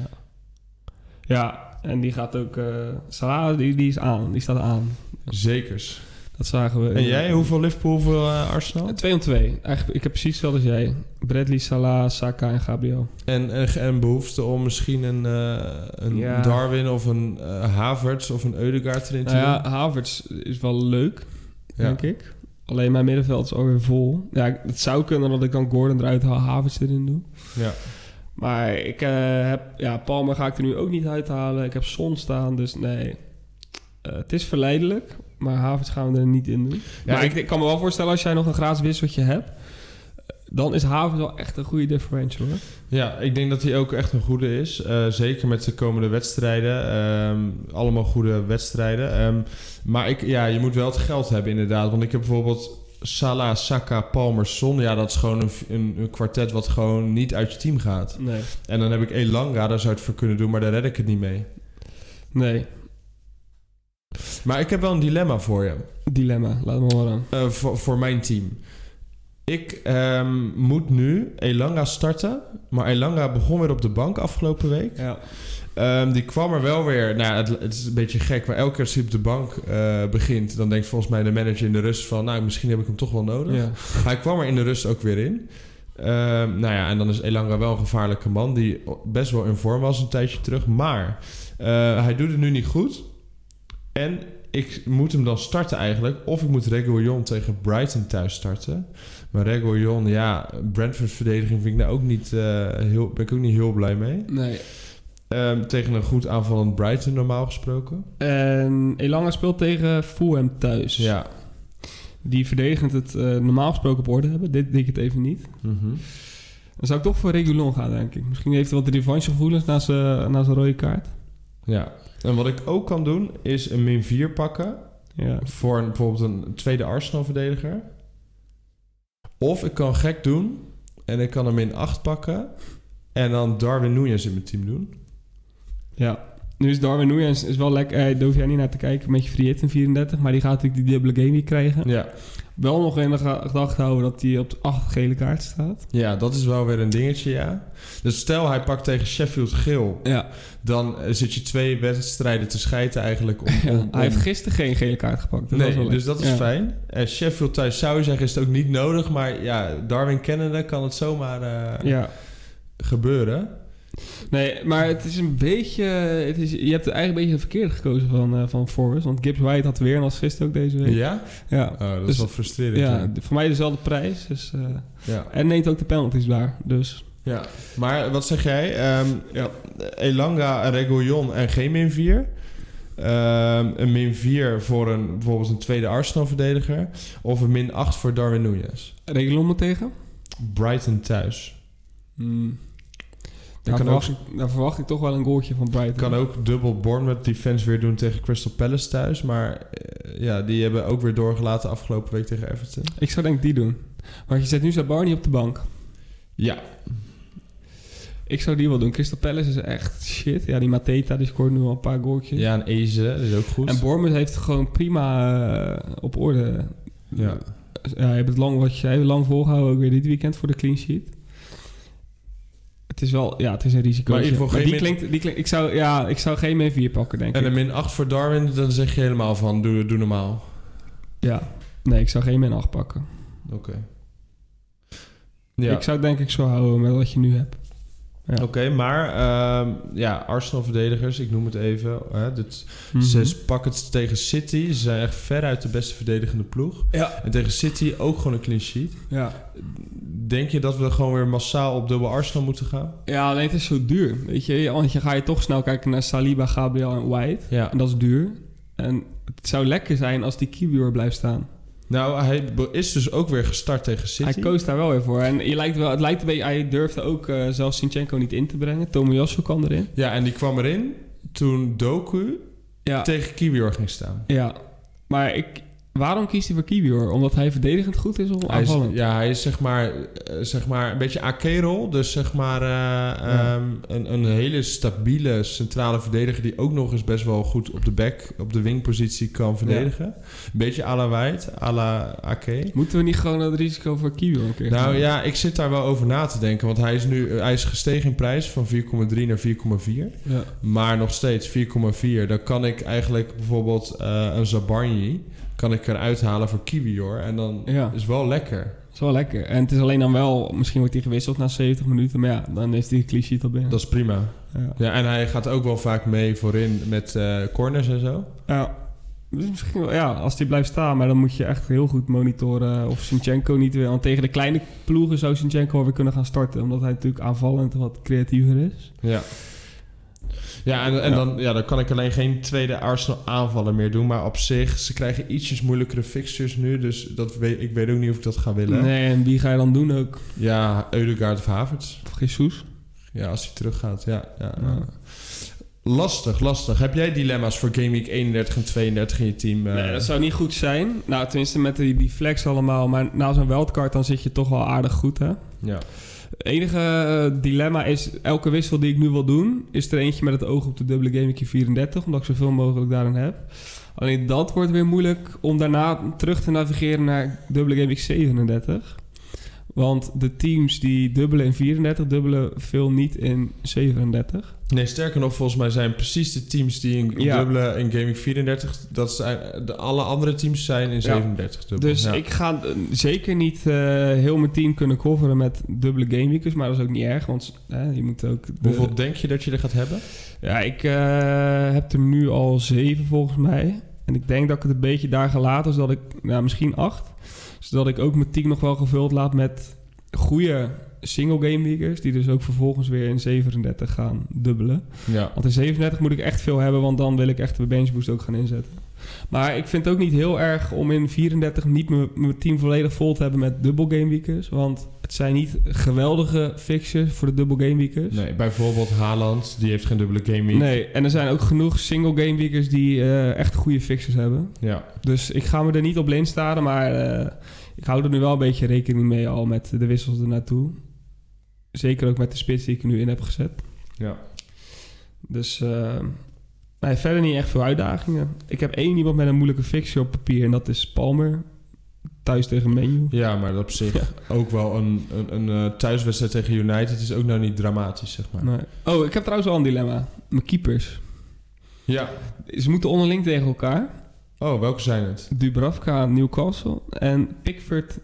Ja, en die gaat ook... Salah, die is aan. Die staat aan. Zekers. Dat zagen we. En jij? Hoeveel Liverpool, hoeveel Arsenal? 2-2. Eigenlijk, ik heb precies hetzelfde als jij. Bradley, Salah, Saka en Gabriel. En behoefte om misschien een Darwin of een Havertz of een Ødegaard erin te doen? Ja, Havertz is wel leuk, denk ik. Alleen mijn middenveld is alweer vol. Ja, het zou kunnen dat ik dan Gordon eruit haal, Havertz erin doe. Ja. Maar ik heb... Ja, Palmer ga ik er nu ook niet uithalen. Ik heb Son staan, dus nee. Het is verleidelijk... Maar Havertz gaan we er niet in doen. Ja, maar ik kan me wel voorstellen... als jij nog een gratis wisseltje hebt... dan is Havertz wel echt een goede differential, hoor. Ja, ik denk dat hij ook echt een goede is. Zeker met de komende wedstrijden. Allemaal goede wedstrijden. Maar je moet wel het geld hebben inderdaad. Want ik heb bijvoorbeeld Salah, Saka, Palmer, Son. Ja, dat is gewoon een kwartet wat gewoon niet uit je team gaat. Nee. En dan heb ik Elanga, daar zou je het voor kunnen doen, maar daar red ik het niet mee. Nee. Maar ik heb wel een dilemma voor je. Dilemma, laat me horen. Voor mijn team. Ik moet nu Elanga starten. Maar Elanga begon weer op de bank afgelopen week. Ja. Die kwam er wel weer... Nou, het is een beetje gek. Maar elke keer als hij op de bank begint... dan denkt volgens mij de manager in de rust van... nou, misschien heb ik hem toch wel nodig. Ja. Hij kwam er in de rust ook weer in. En dan is Elanga wel een gevaarlijke man... die best wel in vorm was een tijdje terug. Maar hij doet het nu niet goed. En ik moet hem dan starten eigenlijk. Of ik moet Reguilon tegen Brighton thuis starten. Maar Reguilon, Brentford-verdediging vind ik nou ook niet ben ik ook niet heel blij mee. Nee. Tegen een goed aanvallend Brighton normaal gesproken. En Elanga speelt tegen Fulham thuis. Ja. Die verdedigend het normaal gesproken op orde hebben. Dit denk ik het even niet. Mm-hmm. Dan zou ik toch voor Reguilon gaan, denk ik. Misschien heeft hij wat revanchegevoelens na zijn rode kaart. Ja. En wat ik ook kan doen, is een min 4 pakken. Ja. Voor bijvoorbeeld een tweede Arsenal-verdediger. Of ik kan gek doen en ik kan een min 8 pakken... en dan Darwin Núñez in mijn team doen. Ja. Nu is Darwin Núñez is wel lekker... daar hoef jij niet naar te kijken met je free hit in 34... maar die gaat natuurlijk die dubbele game week krijgen. Ja. Wel nog in de gedachte houden dat hij op de 8 gele kaart staat. Ja, dat is wel weer een dingetje, ja. Dus stel hij pakt tegen Sheffield geel... Ja. Dan zit je 2 wedstrijden te schijten eigenlijk. Hij heeft gisteren geen gele kaart gepakt. Dat is fijn. Sheffield thuis zou je zeggen is het ook niet nodig... maar ja, Darwin kennende kan het zomaar gebeuren... Nee, maar het is een beetje... je hebt eigenlijk een beetje de verkeerde gekozen van Forrest. Want Gibbs White had weer een assist ook deze week. Ja? Ja. Oh, dat is wel frustrerend. Ja, voor mij dezelfde prijs. Dus, en neemt ook de penalties daar. Dus. Ja, maar wat zeg jij? Elanga, Reguilon en geen min 4. Een min 4 voor bijvoorbeeld een tweede Arsenal-verdediger. Of een min 8 voor Darwin Núñez. Reguilon moet tegen? Brighton thuis. Daar verwacht ik toch wel een goaltje van Brighton. Kan ook dubbel Bournemouth defense weer doen tegen Crystal Palace thuis. Maar die hebben ook weer doorgelaten afgelopen week tegen Everton. Ik zou denk ik die doen. Maar je zet nu Zabarni op de bank. Ja. Ik zou die wel doen. Crystal Palace is echt shit. Ja, die Mateta die scoort nu al een paar goaltjes. Ja, en Eze, dat is ook goed. En Bournemouth heeft het gewoon prima op orde. Ja. Hij heeft het lang volgehouden, ook weer dit weekend voor de clean sheet. Het is wel, het is een risico. Maar in ieder geval die klinkt, ik zou geen min 4 pakken, denk ik. En een min 8 voor Darwin, dan zeg je helemaal van, doe normaal. Ja, nee, ik zou geen min 8 pakken. Oké. Ja. Ik zou denk ik zo houden met wat je nu hebt. Ja. Oké, maar Arsenal-verdedigers, ik noem het even. Ze pakken het tegen City. Ze zijn echt veruit de beste verdedigende ploeg. Ja. En tegen City ook gewoon een clean sheet. Ja. Denk je dat we gewoon weer massaal op dubbel Arsenal moeten gaan? Ja, alleen het is zo duur. Weet je, want je ga je toch snel kijken naar Saliba, Gabriel en White. Ja. En dat is duur. En het zou lekker zijn als die Kiwior blijft staan. Nou, hij is dus ook weer gestart tegen City. Hij koos daar wel weer voor. En het lijkt een beetje... Hij durfde ook zelfs Zinchenko niet in te brengen. Tomiyasu kwam erin. Ja, en die kwam erin toen Doku tegen Kiwior ging staan. Ja, maar waarom kiest hij voor Kiwior? Omdat hij verdedigend goed is of aanvallend? Hij is zeg maar een beetje Ake-rol. Dus zeg maar een hele stabiele centrale verdediger... die ook nog eens best wel goed op de wingpositie kan verdedigen. Ja. Een beetje à la White, à la Ake. Moeten we niet gewoon het risico voor Kiwior een keer Nou ja, ik zit daar wel over na te denken. Want hij is gestegen in prijs van 4,3 naar 4,4. Ja. Maar nog steeds 4,4. Dan kan ik eigenlijk bijvoorbeeld een Zabarni... kan ik eruit halen voor Kiwior. En dan is wel lekker. Het is wel lekker. En het is alleen dan wel... Misschien wordt hij gewisseld na 70 minuten. Maar dan is die clean sheet al binnen. Dat is prima. Ja, en hij gaat ook wel vaak mee voorin met corners en zo. Ja. Dus misschien wel, als die blijft staan. Maar dan moet je echt heel goed monitoren of Zinchenko niet weer... Want tegen de kleine ploegen zou Zinchenko weer kunnen gaan starten. Omdat hij natuurlijk aanvallend wat creatiever is. Ja. Ja, en dan kan ik alleen geen tweede Arsenal aanvallen meer doen. Maar op zich, ze krijgen ietsjes moeilijkere fixtures nu. Dus ik weet ook niet of ik dat ga willen. Nee, en wie ga je dan doen ook? Ja, Ødegaard of Havertz. Of Jesus? Ja, als hij teruggaat. Ja. Lastig. Heb jij dilemma's voor Game Week 31 en 32 in je team? Nee, dat zou niet goed zijn. Nou, tenminste met die flex allemaal. Maar na zo'n wildcard dan zit je toch wel aardig goed, hè? Ja. Het enige dilemma is, elke wissel die ik nu wil doen, is er eentje met het oog op de dubbele Game Week 34, omdat ik zoveel mogelijk daarin heb. Alleen dat wordt weer moeilijk om daarna terug te navigeren naar dubbele Game Week 37. Want de teams die dubbelen in 34, dubbelen veel niet in 37. Nee, sterker nog, volgens mij zijn precies de teams die in dubbelen in Game Week 34... dat zijn alle andere teams zijn in 37 dubbelen. Dus ik ga zeker niet heel mijn team kunnen coveren met dubbele gameweekers. Maar dat is ook niet erg, want je moet ook... Hoeveel denk je dat je er gaat hebben? Ja, ik heb er nu al 7 volgens mij. En ik denk dat ik het een beetje daar ga laten, zodat ik... misschien 8. Zodat ik ook mijn team nog wel gevuld laat met goede single game weekers, die dus ook vervolgens weer in 37 gaan dubbelen. Ja. Want in 37 moet ik echt veel hebben, want dan wil ik echt de bench boost ook gaan inzetten. Maar ik vind het ook niet heel erg om in 34 niet mijn team volledig vol te hebben met dubbel game weekers. Want het zijn niet geweldige fixtures voor de dubbel game weekers. Nee, bijvoorbeeld Haaland, die heeft geen dubbele game week. Nee, en er zijn ook genoeg single game weekers die echt goede fixtures hebben. Ja. Dus ik ga me er niet op blind staren, maar ik hou er nu wel een beetje rekening mee al met de wissels ernaartoe. Zeker ook met de spits die ik er nu in heb gezet. Ja. Dus verder niet echt veel uitdagingen. Ik heb 1 iemand met een moeilijke fixture op papier en dat is Palmer. Thuis tegen Man U. Ja, maar dat op zich ook wel een thuiswedstrijd tegen United is ook nou niet dramatisch, zeg maar. Nee. Oh, ik heb trouwens al een dilemma. Mijn keepers. Ja. Ze moeten onderling tegen elkaar. Oh, welke zijn het? Dubravka, Newcastle en Pickford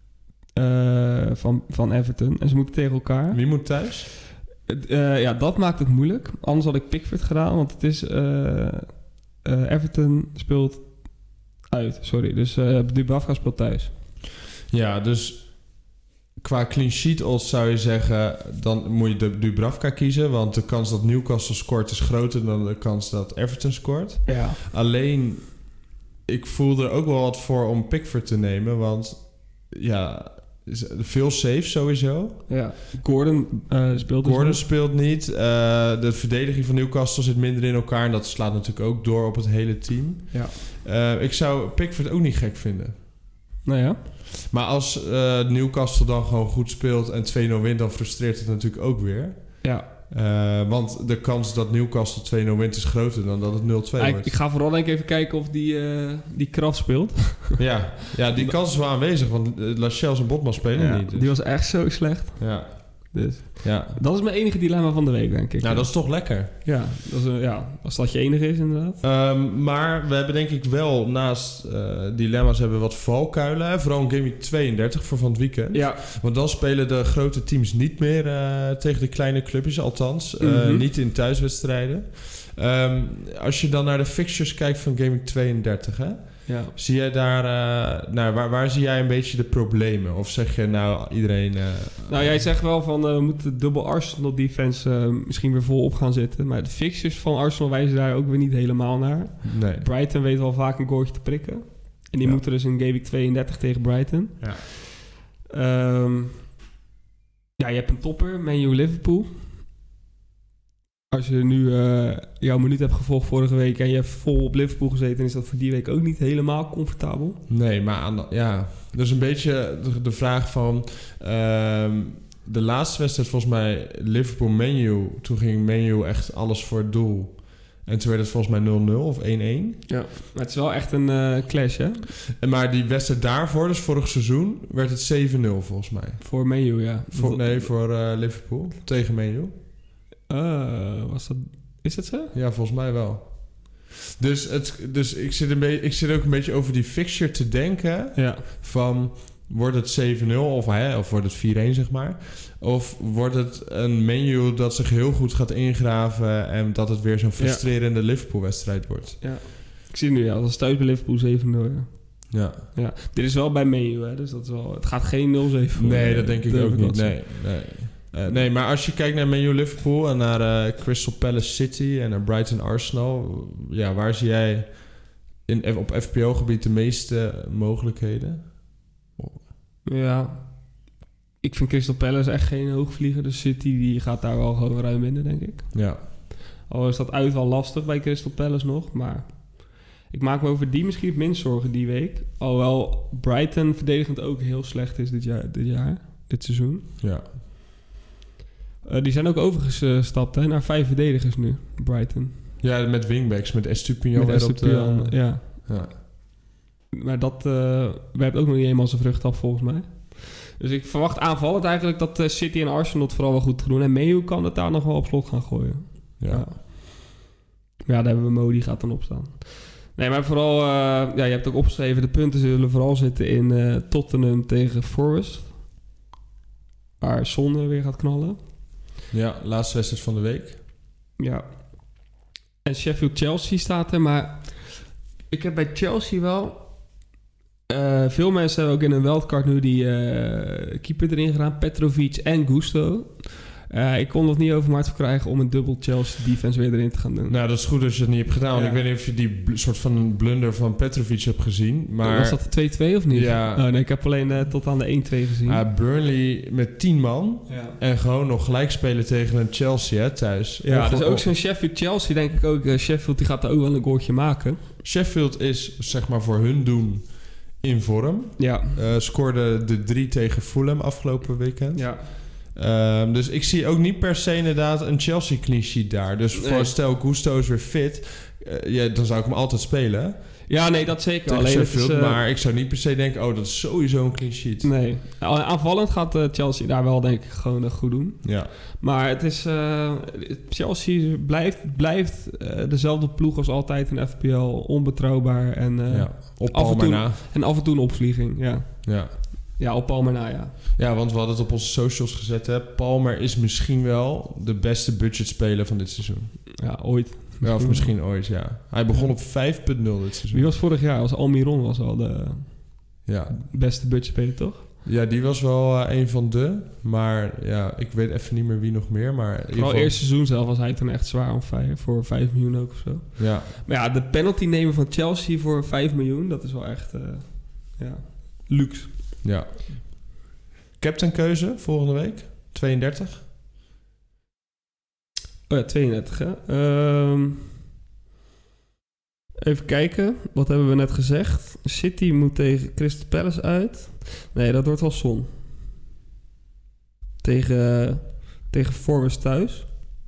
van Everton. En ze moeten tegen elkaar. Wie moet thuis? Dat maakt het moeilijk. Anders had ik Pickford gedaan, want het is... Everton speelt uit, sorry. Dus Dubravka speelt thuis. Ja, dus qua clean sheet odds zou je zeggen, dan moet je de Dubravka kiezen, want de kans dat Newcastle scoort is groter dan de kans dat Everton scoort. Ja. Alleen, ik voel er ook wel wat voor om Pickford te nemen, want ja, veel safe sowieso. Ja. Gordon speelt niet. De verdediging van Newcastle zit minder in elkaar en dat slaat natuurlijk ook door op het hele team. Ja. Ik zou Pickford ook niet gek vinden. Nou ja. Maar als Newcastle dan gewoon goed speelt en 2-0 wint, dan frustreert het natuurlijk ook weer. Ja. Want de kans dat Newcastle 2-0 wint is groter dan dat het 0-2 wordt. Ik ga vooral denk ik even kijken of die Kraft speelt. Ja, die kans is wel aanwezig, want Lascelles en Botman spelen niet. Dus. Die was echt zo slecht. Ja. Dus. Ja. Dat is mijn enige dilemma van de week, denk ik. Nou, dat is toch lekker. Ja, als dat je enige is, inderdaad. Maar we hebben denk ik wel naast dilemma's hebben we wat valkuilen. Hè? Vooral in Game Week 32 voor van het weekend. Ja. Want dan spelen de grote teams niet meer tegen de kleine clubjes, althans. Niet in thuiswedstrijden. Als je dan naar de fixtures kijkt van Game Week 32, hè? Ja. Zie jij daar... waar zie jij een beetje de problemen? Of zeg je nou iedereen... jij zegt wel van... we moeten de dubbel Arsenal defense misschien weer volop gaan zitten. Maar de fixtures van Arsenal wijzen daar ook weer niet helemaal naar. Nee. Brighton weet wel vaak een goaltje te prikken. En die moeten dus in Game Week 32 tegen Brighton. Ja. Je hebt een topper, Man U Liverpool. Als je nu jouw minuut hebt gevolgd vorige week en je hebt vol op Liverpool gezeten, is dat voor die week ook niet helemaal comfortabel. Nee, maar dus een beetje de vraag van de laatste wedstrijd volgens mij Liverpool-Man U. Toen ging Man U echt alles voor het doel. En toen werd het volgens mij 0-0 of 1-1. Ja, maar het is wel echt een clash, hè? Maar die wedstrijd daarvoor, dus vorig seizoen, werd het 7-0 volgens mij. Voor Man U, ja. Voor Liverpool tegen Man U. Is dat zo? Ja, volgens mij wel. Dus ik zit ook een beetje over die fixture te denken. Ja. Van, wordt het 7-0 of wordt het 4-1, zeg maar? Of wordt het een menu dat zich heel goed gaat ingraven en dat het weer zo'n frustrerende Liverpool-wedstrijd wordt? Ja. Ik zie nu, dat is thuis bij Liverpool 7-0. Ja. Dit is wel bij menu, hè? Dus dat is wel... Het gaat geen 0-7 worden. Nee, dat denk ik ook niet. Nee. Nee, maar als je kijkt naar Man U Liverpool en naar Crystal Palace City en naar Brighton Arsenal, ja, waar zie jij op FPL-gebied de meeste mogelijkheden? Ja, ik vind Crystal Palace echt geen hoogvlieger. Dus City die gaat daar wel gewoon ruim winnen, denk ik. Ja. Al is dat uit wel lastig bij Crystal Palace nog, maar ik maak me over die misschien het minst zorgen die week. Alhoewel Brighton verdedigend ook heel slecht is dit seizoen. Ja. Die zijn ook overgestapt naar 5 verdedigers nu, Brighton. Ja, met wingbacks, met Estupiñán. Ja. Maar dat werpt ook nog niet eenmaal zijn vrucht af, volgens mij. Dus ik verwacht aanvallend eigenlijk dat City en Arsenal het vooral wel goed gaan doen. En Mayu kan het daar nog wel op slot gaan gooien. Ja. Maar ja, daar hebben we Mo, die gaat dan opstaan. Nee, maar vooral... je hebt ook opgeschreven, de punten zullen vooral zitten in Tottenham tegen Forest. Waar Son weer gaat knallen. Ja, laatste wedstrijd van de week. Ja. En Sheffield-Chelsea staat er, maar ik heb bij Chelsea wel... veel mensen hebben ook in een wildcard nu die keeper erin gedaan. Petrovic en Gusto. Ik kon nog niet over Mart verkrijgen om een dubbel Chelsea defense weer erin te gaan doen. Nou, dat is goed als je het niet hebt gedaan. Ja. Want ik weet niet of je die soort van blunder van Petrovic hebt gezien. Maar was dat de 2-2 of niet? Ja. Oh, nee, ik heb alleen tot aan de 1-2 gezien. Burnley met 10 man. Ja. En gewoon nog gelijk spelen tegen een Chelsea thuis. Ja, dus ook zo'n Sheffield-Chelsea denk ik ook. Sheffield die gaat er ook wel een goaltje maken. Sheffield is zeg maar voor hun doen in vorm. Ja. Scoorde de 3 tegen Fulham afgelopen weekend. Ja. Dus ik zie ook niet per se inderdaad een Chelsea clean sheet daar. Dus voor stel Gusto is weer fit, dan zou ik hem altijd spelen. Ja, nee, dat zeker. Alleen Sheffield, maar ik zou niet per se denken, dat is sowieso een clean sheet. Nee, aanvallend gaat Chelsea daar wel denk ik gewoon goed doen. Ja. Maar het is Chelsea blijft dezelfde ploeg als altijd in FPL, onbetrouwbaar en op af en toe een opvlieging. Ja. Ja. Ja, op Palmer na, ja. Ja, want we hadden het op onze socials gezet, hè. Palmer is misschien wel de beste budgetspeler van dit seizoen. Ja, ooit. Ja, of misschien ooit, ja. Hij begon op 5.0 dit seizoen. Wie was vorig jaar? Als Almiron was al de beste budgetspeler, toch? Ja, die was wel een van de. Maar ja, ik weet even niet meer wie nog meer. Maar vooral eerste seizoen zelf was hij toen echt zwaar on fire. Voor 5 miljoen ook of zo. Ja. Maar ja, de penalty nemen van Chelsea voor 5 miljoen... dat is wel echt luxe. Ja. Captainkeuze volgende week. 32. Oh ja, 32 hè. Even kijken. Wat hebben we net gezegd? City moet tegen Crystal Palace uit. Nee, dat wordt wel Son. Tegen Forest thuis.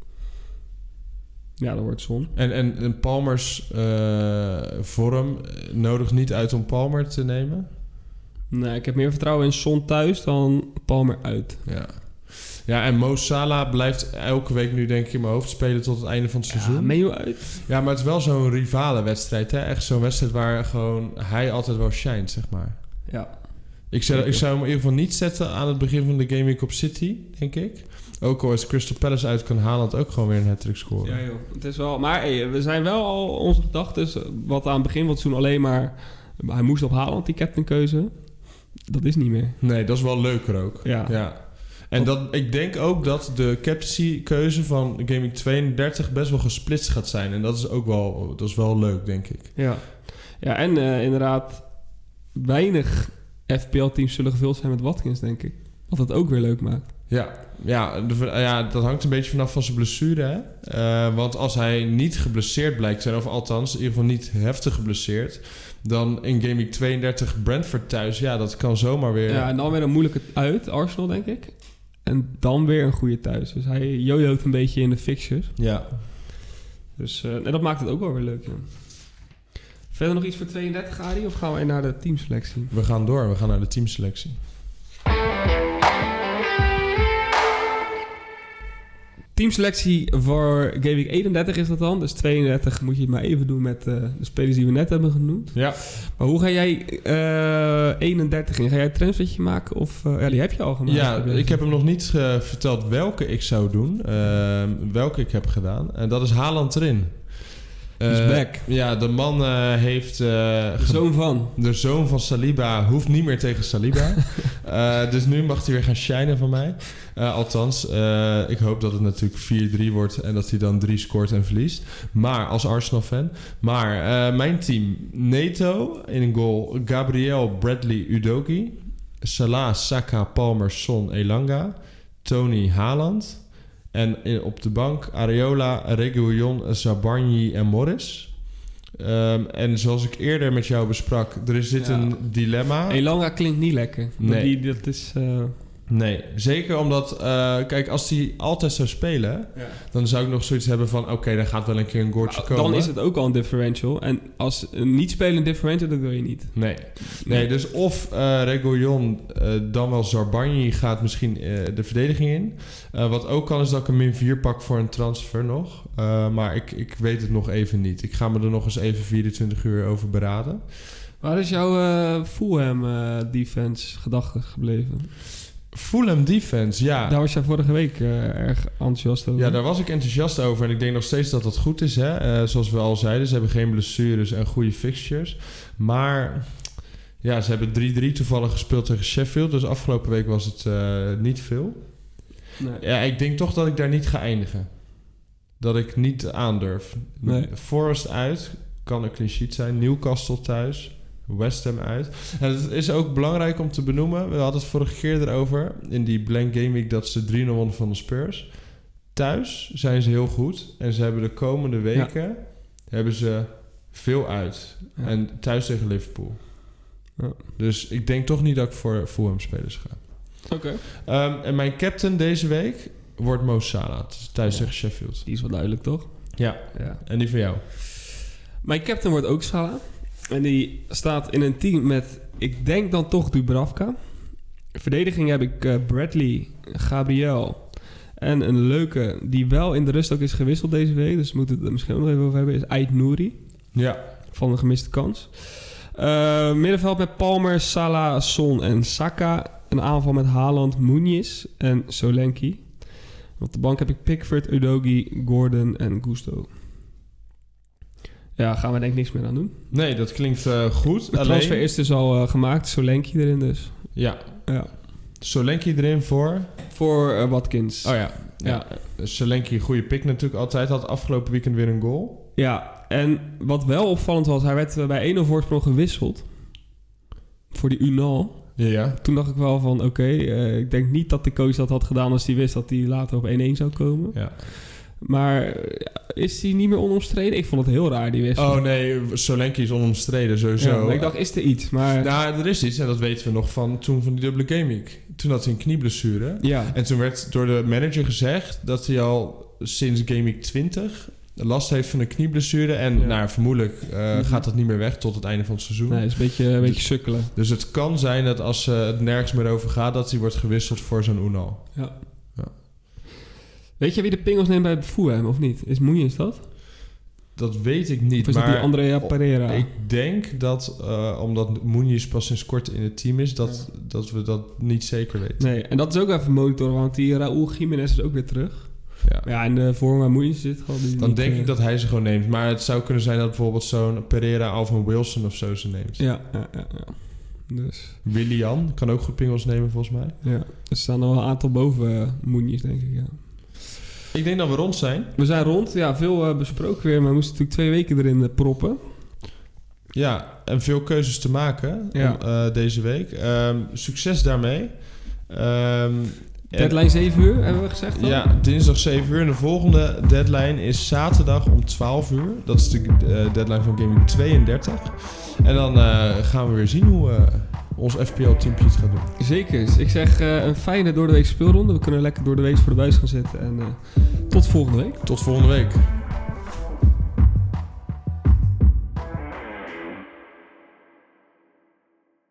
Ja, dat wordt Son. En Palmers vorm nodigt niet uit om Palmer te nemen? Nee, ik heb meer vertrouwen in Son thuis dan Palmer uit. Ja, en Mo Salah blijft elke week nu denk ik in mijn hoofd spelen tot het einde van het seizoen. Ja, Mayo uit. Ja, maar het is wel zo'n rivale wedstrijd, hè? Echt zo'n wedstrijd waar gewoon hij altijd wel shined, zeg maar. Ja. Ik zou hem in ieder geval niet zetten aan het begin van de Game Week op City, denk ik. Ook al is Crystal Palace uit, kan Haaland ook gewoon weer een hat-trick scoren. Ja joh, het is wel... Maar we zijn wel al onze gedachten, wat aan het begin van het seizoen alleen maar... Hij moest op Haaland, die captainkeuze. Dat is niet meer. Nee, dat is wel leuker ook. Ja. En ik denk ook dat de captaincy-keuze van Gaming 32 best wel gesplitst gaat zijn. En dat is ook wel leuk, denk ik. Ja en inderdaad, weinig FPL-teams zullen gevuld zijn met Watkins, denk ik. Wat het ook weer leuk maakt. Ja, dat hangt een beetje vanaf van zijn blessure. Hè? Want als hij niet geblesseerd blijkt te zijn, of althans in ieder geval niet heftig geblesseerd... dan in Game Week 32 Brentford thuis, dat kan zomaar weer... Ja, en dan weer een moeilijke uit, Arsenal, denk ik. En dan weer een goede thuis. Dus hij jojoot een beetje in de fixtures. Ja. Dus en dat maakt het ook wel weer leuk, ja. Verder nog iets voor 32, Arie? Of gaan wij naar de teamselectie? We gaan door, we gaan naar de teamselectie. Teamselectie voor Game Week 31 is dat dan. Dus 32 moet je het maar even doen met de spelers die we net hebben genoemd. Ja. Maar hoe ga jij 31 in? Ga jij een transfertje maken? Of die heb je al gemaakt? Ja, ik heb hem nog niet verteld welke ik zou doen. Welke ik heb gedaan. En dat is Haaland erin. Is back. Ja, de man heeft... de zoon van Saliba hoeft niet meer tegen Saliba. Dus nu mag hij weer gaan shinen van mij. Althans, ik hoop dat het natuurlijk 4-3 wordt... en dat hij dan 3 scoort en verliest. Maar als Arsenal-fan. Maar mijn team... Neto in een goal. Gabriel, Bradley, Udogie. Salah, Saka, Palmer, Son, Elanga. Tony, Haaland... En op de bank Areola, Reguilon, Zabarnyi en Morris. En zoals ik eerder met jou besprak, er zit een dilemma. Elanga klinkt niet lekker. Nee. Dat is... Nee, zeker omdat... kijk, als hij altijd zou spelen... dan zou ik nog zoiets hebben van... Oké, dan gaat wel een keer een goaltje komen. Dan is het ook al een differential. En als een niet-spelend differential, dat wil je niet. Nee, dus of Reguilon dan wel Zabarnyi gaat misschien de verdediging in. Wat ook kan, is dat ik een min 4 pak voor een transfer nog. Maar ik weet het nog even niet. Ik ga me er nog eens even 24 uur over beraden. Waar is jouw Fulham defense gedachte gebleven? Fulham defense, ja. Daar was jij vorige week erg enthousiast over. Ja, daar was ik enthousiast over. En ik denk nog steeds dat dat goed is. Hè? Zoals we al zeiden, ze hebben geen blessures en goede fixtures. Maar ja, ze hebben 3-3 toevallig gespeeld tegen Sheffield. Dus afgelopen week was het niet veel. Nee. Ja, ik denk toch dat ik daar niet ga eindigen. Dat ik niet aandurf. Nee. Forest uit, kan een clean sheet zijn. Newcastle thuis. West Ham uit. En het is ook belangrijk om te benoemen. We hadden het vorige keer erover. In die blank game week dat ze 3-0 wonnen van de Spurs. Thuis zijn ze heel goed. En ze hebben de komende weken... hebben ze veel uit. Ja. En thuis tegen Liverpool. Ja. Dus ik denk toch niet dat ik voor Fulham spelers ga. Oké. En mijn captain deze week wordt Mo Salah. Thuis tegen Sheffield. Die is wel duidelijk, toch? Ja. En die van jou? Mijn captain wordt ook Salah. En die staat in een team met, ik denk dan toch Dubravka. Verdediging heb ik Bradley, Gabriel en een leuke die wel in de rust ook is gewisseld deze week. Dus we moeten het er misschien ook nog even over hebben. Is Ait Nouri. Ja. Van een gemiste kans. Middenveld met Palmer, Salah, Son en Saka. Een aanval met Haaland, Muniz en Solanke. Op de bank heb ik Pickford, Udogie, Gordon en Gusto. Ja, gaan we denk ik niks meer aan doen. Nee, dat klinkt goed. De transfer is dus al gemaakt. Solanke erin dus. Ja. Solanke erin voor? Voor Watkins. Oh ja. Solanke, goede pick natuurlijk altijd. Had afgelopen weekend weer een goal. Ja, en wat wel opvallend was... Hij werd bij 1-0 voorsprong gewisseld. Voor die Unal. Ja. Toen dacht ik wel van... Oké, ik denk niet dat de coach dat had gedaan... als hij wist dat hij later op 1-1 zou komen. Ja. Maar is hij niet meer onomstreden? Ik vond het heel raar, die wissel. Oh nee, Solanke is onomstreden sowieso. Ja, maar ik dacht, is er iets? Maar... Nou, er is iets en dat weten we nog van toen van die dubbele game week. Toen had hij een knieblessure. Ja. En toen werd door de manager gezegd dat hij al sinds game week 20 last heeft van een knieblessure. En vermoedelijk gaat dat niet meer weg tot het einde van het seizoen. Nee, het is een beetje sukkelen. Dus het kan zijn dat als het nergens meer over gaat... dat hij wordt gewisseld voor zo'n Unal. Ja. Weet je wie de pingels neemt bij Fulham of niet? Is Muniz dat? Dat weet ik niet. Of is maar dat die Andrea Pereira? Ik denk dat, omdat Muniz pas sinds kort in het team is... dat we dat niet zeker weten. Nee, en dat is ook even monitoren... want die Raúl Jiménez is ook weer terug. Ja, en de vorm waar Muniz zit... Dan denk ik dat hij ze gewoon neemt. Maar het zou kunnen zijn dat bijvoorbeeld zo'n Pereira of een Wilson of zo ze neemt. Ja. Dus. Willian kan ook goed pingels nemen volgens mij. Ja, er staan al een aantal boven Muniz, denk ik, Ik denk dat we rond zijn. We zijn rond. Ja, veel besproken weer. Maar we moesten natuurlijk 2 weken erin proppen. Ja, en veel keuzes te maken deze week. Succes daarmee. Deadline 7 uur, hebben we gezegd dan? Ja, dinsdag 7 uur. En de volgende deadline is zaterdag om 12 uur. Dat is de deadline van Gaming 32. En dan gaan we weer zien hoe... ons FPL-teampje het gaat doen. Zeker. Ik zeg een fijne doordeweekse speelronde. We kunnen lekker door de week voor de buis gaan zitten. En tot volgende week. Tot volgende week.